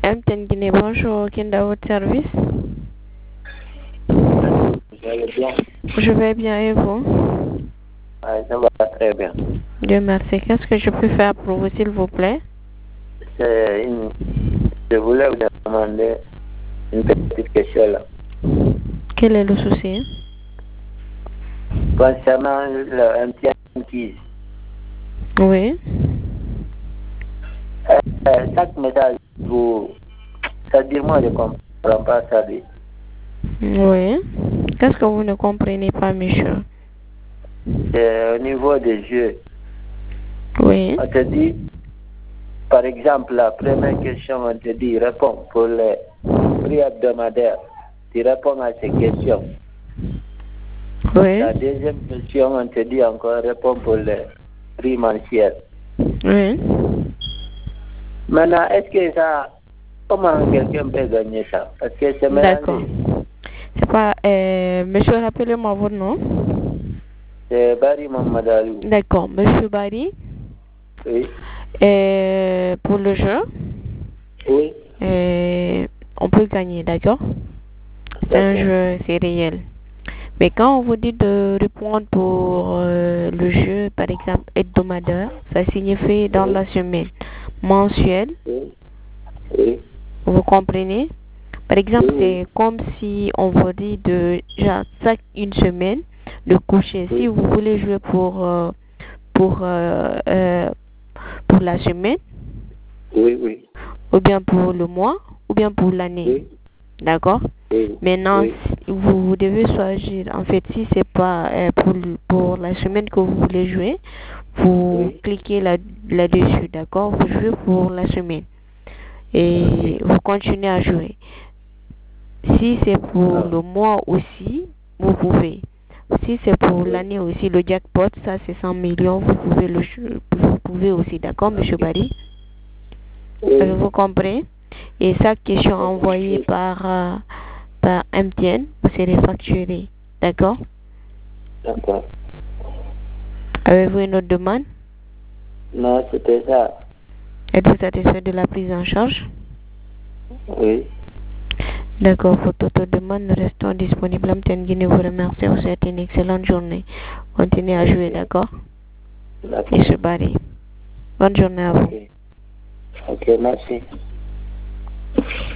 MTN Guinée, bonjour, qui est à votre service? Vous allez bien? Je vais bien et vous? Ouais, ça va très bien. Dieu merci. Qu'est-ce que je peux faire pour vous, s'il vous plaît? Je voulais vous demander une petite question là. Quel est le souci? Concernant le MTN Keys, Oui. chaque message, c'est-à-dire moi je ne comprends pas ça. Oui. Qu'est-ce que vous ne comprenez pas, monsieur? C'est au niveau des jeux. Oui. On te dit, par exemple, la première question, on te dit, réponds pour les prix hebdomadaires. Tu réponds à ces questions. Oui. La deuxième question, on te dit encore, réponds pour les prix mensuels. Oui. Maintenant, est-ce que ça, comment quelqu'un peut gagner ça? Parce que c'est D'accord. mélangé. C'est pas... monsieur, rappelez-moi votre nom. C'est Barry Mamadalou. D'accord. Monsieur Barry. Oui. Pour le jeu, Oui. on peut gagner, d'accord? C'est un jeu, c'est réel. Mais quand on vous dit de répondre pour le jeu, par exemple, hebdomadaire, ça signifie dans la semaine. Mensuel, Oui. Oui. vous comprenez? Par exemple, c'est comme si on vous dit de genre, chaque une semaine de coucher. Si vous voulez jouer pour la semaine, Oui, oui. ou bien pour le mois, ou bien pour l'année. Oui. D'accord? Oui. Maintenant, Oui. vous devez choisir. En fait, si c'est pas pour la semaine que vous voulez jouer, vous cliquez là-dessus, d'accord? Vous jouez pour la semaine et vous continuez à jouer. Si c'est pour le mois aussi, vous pouvez. Si c'est pour l'année aussi, le jackpot, ça c'est 100 millions, vous pouvez aussi, d'accord, monsieur Barry? Vous comprenez? Et chaque question envoyée par MTN, vous serez facturé, d'accord? D'accord. Avez-vous une autre demande? Non, c'était ça. Êtes-vous satisfait de la prise en charge? Oui. D'accord, pour toute autre demande, nous restons disponibles. MTN Guinée vous remercie. Vous souhaite une excellente journée. Continuez à jouer, d'accord? Monsieur Barry. Bonne journée à vous. Ok, merci.